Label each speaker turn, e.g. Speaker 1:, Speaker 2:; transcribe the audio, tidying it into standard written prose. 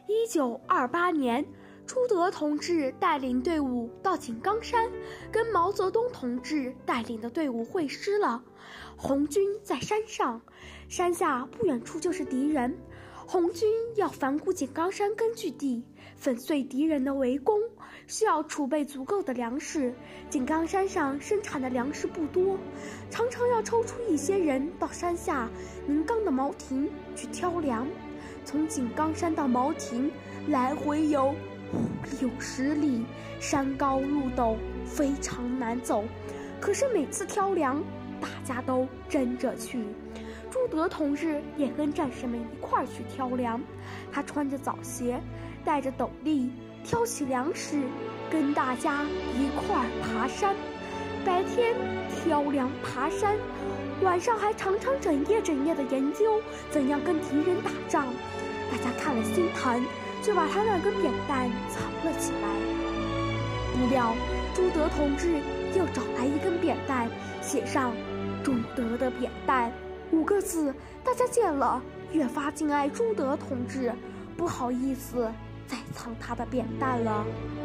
Speaker 1: 1928年，朱德同志带领队伍到井冈山，跟毛泽东同志带领的队伍会师了。红军在山上，山下不远处就是敌人。红军要反攻井冈山根据地，粉碎敌人的围攻，需要储备足够的粮食。井冈山上生产的粮食不多，常常要抽出一些人到山下宁冈的茅亭去挑粮。从井冈山到茅亭来回有50-60里，山高路陡，非常难走。可是每次挑粮，大家都争着去。朱德同志也跟战士们一块儿去挑粮，他穿着早鞋，戴着斗笠，挑起粮食，跟大家一块儿爬山。白天挑粮爬山，晚上还常常整夜的研究怎样跟敌人打仗。大家看了心疼，就把他那根扁担藏了起来。不料朱德同志又找来一根扁担，写上“朱德的扁担”5个字，大家见了越发敬爱朱德同志，不好意思再藏他的扁担了。